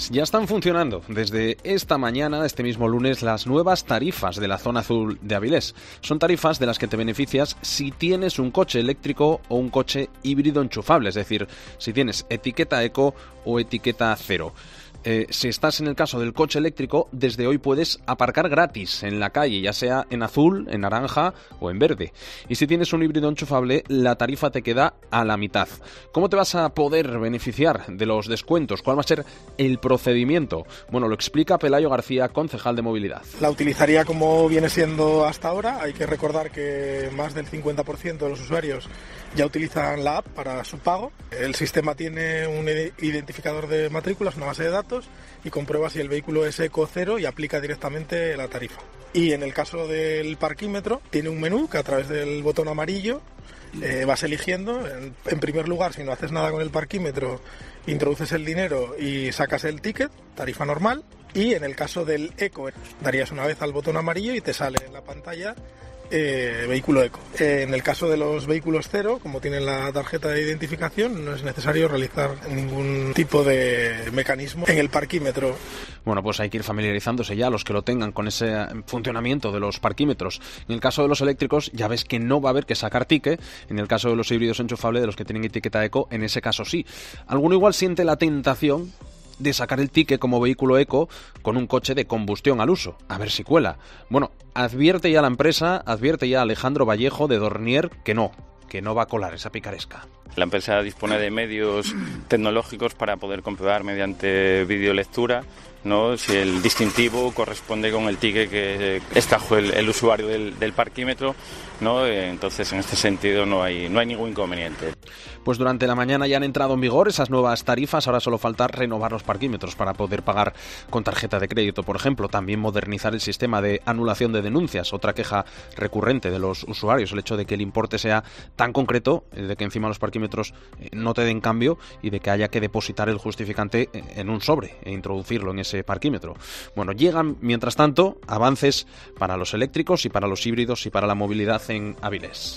Ya están funcionando desde esta mañana, este mismo lunes, las nuevas tarifas de la zona azul de Avilés. Son tarifas de las que te beneficias si tienes un coche eléctrico o un coche híbrido enchufable, es decir, si tienes etiqueta eco o etiqueta cero. Si estás en el caso del coche eléctrico, desde hoy puedes aparcar gratis en la calle, ya sea en azul, en naranja o en verde. Y si tienes un híbrido enchufable, la tarifa te queda a la mitad. ¿Cómo te vas a poder beneficiar de los descuentos? ¿Cuál va a ser el procedimiento? Bueno, lo explica Pelayo García, concejal de movilidad. La utilizaría como viene siendo hasta ahora. Hay que recordar que más del 50% de los usuarios ya utilizan la app para su pago. El sistema tiene un identificador de matrículas, una base de datos, y comprueba si el vehículo es eco cero y aplica directamente la tarifa. Y en el caso del parquímetro, tiene un menú que a través del botón amarillo vas eligiendo. En primer lugar, si no haces nada con el parquímetro, introduces el dinero y sacas el ticket, tarifa normal. Y en el caso del eco, darías una vez al botón amarillo y te sale en la pantalla vehículo eco. En el caso de los vehículos cero, como tienen la tarjeta de identificación, no es necesario realizar ningún tipo de mecanismo en el parquímetro. Bueno, pues hay que ir familiarizándose ya, los que lo tengan, con ese funcionamiento de los parquímetros. En el caso de los eléctricos, ya ves que no va a haber que sacar ticket. En el caso de los híbridos enchufables, de los que tienen etiqueta eco, en ese caso sí. Alguno igual siente la tentación de sacar el ticket como vehículo eco con un coche de combustión al uso, a ver si cuela. Bueno, advierte ya la empresa, advierte ya Alejandro Vallejo de Dornier que no va a colar esa picaresca. La empresa dispone de medios tecnológicos para poder comprobar mediante videolectura, ¿no?, si el distintivo corresponde con el ticket que extrajo el usuario del parquímetro, ¿no? Entonces, en este sentido, no hay ningún inconveniente. Pues durante la mañana ya han entrado en vigor esas nuevas tarifas. Ahora solo falta renovar los parquímetros para poder pagar con tarjeta de crédito, por ejemplo. También modernizar el sistema de anulación de denuncias. Otra queja recurrente de los usuarios, el hecho de que el importe sea tan concreto, de que encima los parquímetros no te den cambio y de que haya que depositar el justificante en un sobre e introducirlo en ese parquímetro. Bueno, llegan, mientras tanto, avances para los eléctricos y para los híbridos y para la movilidad en Avilés.